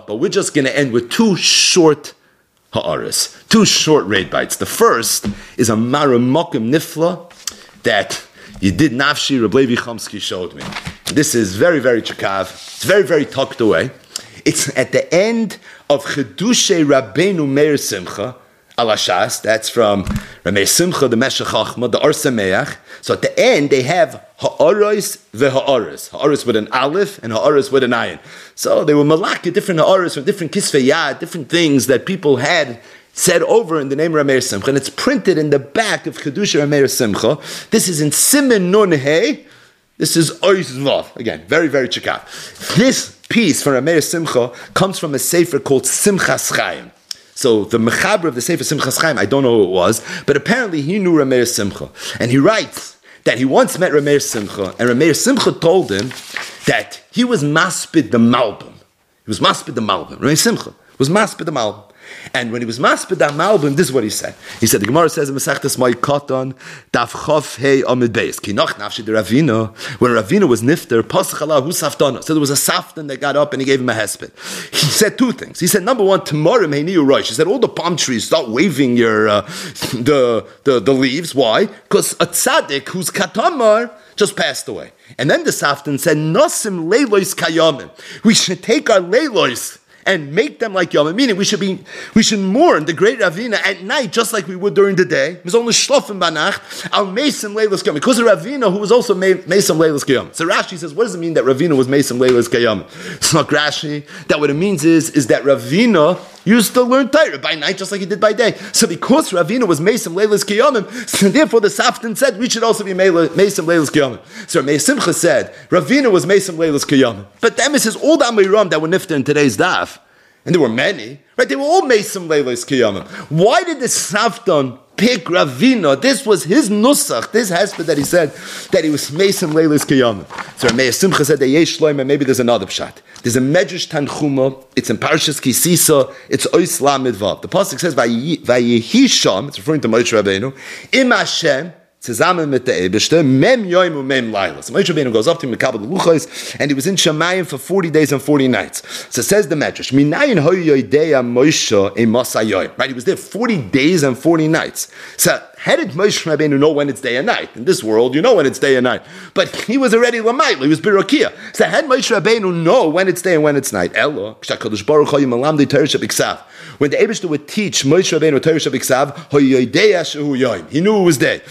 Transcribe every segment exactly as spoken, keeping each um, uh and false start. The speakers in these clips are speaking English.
But we're just going to end with two short ha'aras, two short raid bites. The first is a maramokim nifla that you did nafshi Reb Levi Chomsky showed me. This is very, very chakav. It's very, very tucked away. It's at the end of Chedushay Rabbeinu Meir Simcha, Alashas, that's from Rameh Simcha, the Meshech Chachma, the Or Sameach. So at the end, they have Ha'aros ve'Ha'aros. Ha'aros with an Aleph and Ha'aros with an Ayin. So they were malaka, different Ha'aros from different Kisvei Yad, different things that people had said over in the name of Rameh Simcha. And it's printed in the back of Kedusha Rameh Simcha. This is in Simen Nun Hey. This is Ois Vav. Again, very, very chikav. This piece from Rameh Simcha comes from a sefer called Simchas Chaim. So the mechaber of the Sefer Simchas Chaim, I don't know who it was, but apparently he knew Rameh Simcha. And he writes that he once met Rameh Simcha, and Rameh Simcha told him that he was maspid the Malbim. He was maspid the Malbim. Rameh Simcha was maspid the Malbim. And when he was maspid the Malbim, this is what he said. He said, the Gemara says in Masechtas Mai Katan, Daf Chof Hei Amid Beis, Ki noch nafshi de Ravina, when Ravina was nifter, Pasach Allah hu saftana. So there was a saftan that got up and he gave him a hesped. He said two things. He said, number one, tomorrow Meiniu Rosh. He said, all the palm trees start waving your uh, the, the the leaves. Why? Because a tzaddik who's katamar just passed away. And then the saftan said, Nosim leilois kayamim. We should take our leilois and make them like Yom, meaning we should be, we should mourn the great Ravina at night, just like we would during the day. It was only shlofim banacht al mesim leilas kiyam, because of Ravina who was also mesim leilas kiyam. So Rashi says, what does it mean that Ravina was mesim leilas kiyam? It's not Rashi. That what it means is is that Ravina used to learn Torah by night, just like he did by day. So because Ravina was mesim leilas kiyamim, so therefore the Saftan said we should also be mesim leilas kiyamim. So Rameh Simcha said Ravina was mesim leilas kiyamim, but the emes is all the Amiram that were nifter in today's daf. And there were many, right? They were all Mesim Leilos Kiyamim. Why did the Saftan pick Ravina? This was his nusach, this hesped that he said that he was Mesim Leilos Kiyamim. So Rameh Simcha said that Yesh Shloim, and maybe there's another pshat. There's a Medrash Tanchuma. It's in Parshas Kisisa. It's Ois Lamed Vav. The pasuk says Vayehi Sham. It's referring to Moshe Rabbeinu. Im Hashem. Zusammen mit der Eibishter, mem yoim und mem laila. So Moshe Rabbeinu goes up to Mekabel the Luchos, and he was in Shemayim for forty days and forty nights. So says the Medrash, Minayin hoy yoidea Moshe e masayoim. Right, he was there forty days and forty nights. So how did Moshe Rabbeinu know when it's day and night? In this world, you know when it's day and night. But he was already Lamayla, he was Birakia. So how did Moshe Rabbeinu know when it's day and when it's night? Elo, K'shakadosh Baruch Hu yimalam di Torah shebiksav. When the Eibishter would teach Moshe Rabbeinu Torah shebiksav, hoy yoidea shehu yoim. He knew it was day.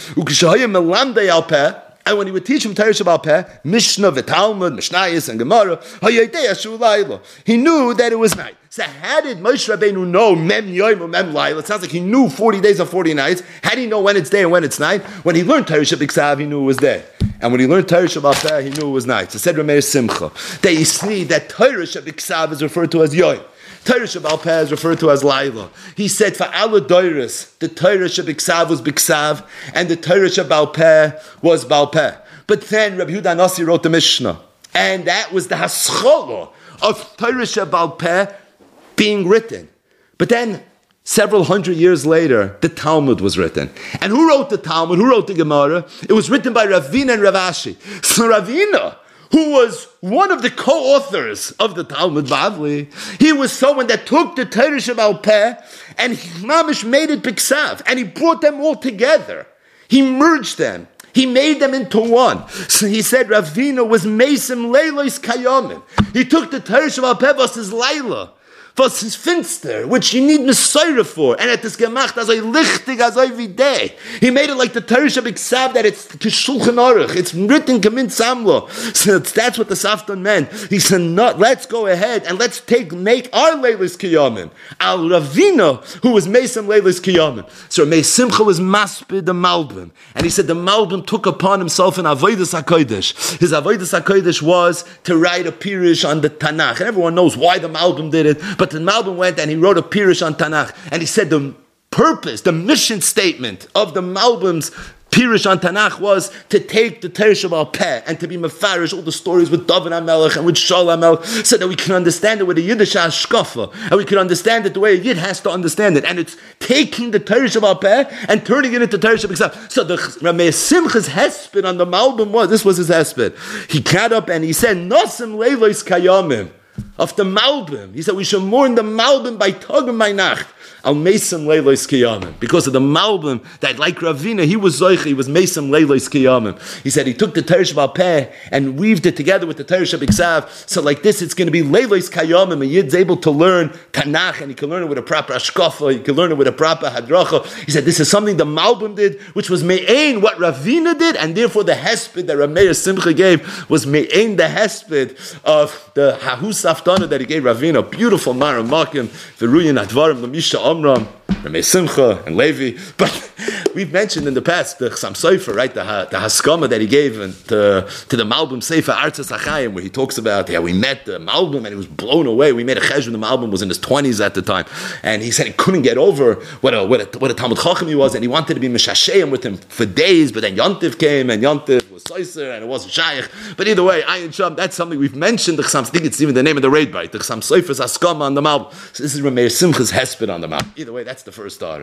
And when he would teach him Torah Shebal Peh, Mishnah, V'Talmud, Mishnayos, and Gemara, he knew that it was night. So how did Moshe Rabbeinu know Mem Yoim or Mem Laila? It sounds like he knew forty days or forty nights. How did he know when it's day and when it's night? When he learned Torah Shebiksav, he knew it was day. And when he learned Torah Shebal Peh, he knew it was night. So said Rameh Simcha, that you see that Torah Shebiksav is referred to as Yoim. Torah Shebal Peh is referred to as Laila. He said for Allah Doiris, the Torah Shebiksav was Biksav, and the Torah Shebal Peh was Bal Peh. But then Rabbi Yehuda Nasi wrote the Mishnah, and that was the Hascholah of Torah Shebal Peh being written. But then, several hundred years later, the Talmud was written. And who wrote the Talmud? Who wrote the Gemara? It was written by Ravina and Rav Ashi. So Ravina, who was one of the co-authors of the Talmud Bavli, he was someone that took the Torah Shebal Peh and he mamish made it Biksav, and he brought them all together. He merged them. He made them into one. So he said Ravina was Mesim Leilos Kayomim. He took the Torah Shebal Peh versus Laila, versus Finster, which you need Messiah for, and at this gemacht as a lichtig as every day. He made it like the Torah Shebiksav, that it's to Shulchan Aruch. It's written Kamin Samlo. So that's what the Saftan meant. He said, "Not. Let's go ahead and let's take make our Leilos Kiyamim. Al Ravina, who was Mesim Leilos Kiyamim." So Rameh Simcha was Maspid the Malbim, and he said the Malbim took upon himself an Avodas HaKodesh. His Avodas HaKodesh was to write a pirush on the Tanakh, and everyone knows why the Malbim did it. But the Malbim went and he wrote a pirush on Tanakh, and he said the purpose, the mission statement of the Malbim's pirush on Tanakh was to take the Torah Shebal Peh and to be mefarish all the stories with David HaMelech and with Shaul HaMelech, so that we can understand it with a Yiddish hashkafa, and we can understand it the way a Yid has to understand it. And it's taking the Torah Shebal Peh and turning it into Torah Shebiksav. So the Rameh Simcha's hesped on the Malbim was, this was his hesped. He got up and he said, Nosim Leilos Kayamim. of the Malbim. He said we should mourn the Malbim by Tag and by Nacht. Al Mesim Leilos Kiyamim. Because of the Malbim, that like Ravina, he was Zoich, he was Mesim Leilos Kiyamim. He said he took the Teresh Balpeh and weaved it together with the Teresh Biksav. So like this, it's going to be Leilos Kiyamim. A Yid's able to learn Tanakh, and he can learn it with a proper Ashkafa, he can learn it with a proper Hadracha. He said this is something the Malbim did, which was Me'ain, what Ravina did, and therefore the Hesped that Rameir Simcha gave was Me'ain, the Hesped of the Hahus Aftana that he gave Ravina. Beautiful Mara Makim, Veruyin Advarim, Lamisha Amram, Ramei Simcha, and Levi. But we've mentioned in the past the Chassam Sofer, right? The, the Haskama that he gave and to, to the Malbim Sefer Artzas Achayim, where he talks about how we met the Malbim and he was blown away. We made a chesh when the Malbim was in his twenties at the time, and he said he couldn't get over what a what a, what a Talmud Chacham he was, and he wanted to be Meshasheim with him for days. But then Yontif came, and Yontif was Soiser, and it wasn't Shaykh. But either way, Ayin Sham, that's something we've mentioned. The Chassam, I think it's even the name of the raid bite. The Chassam Sofer's Haskama on the Malbim. So this is Rameir Simcha's Hesped on the Malbim. Either way, that's the first star.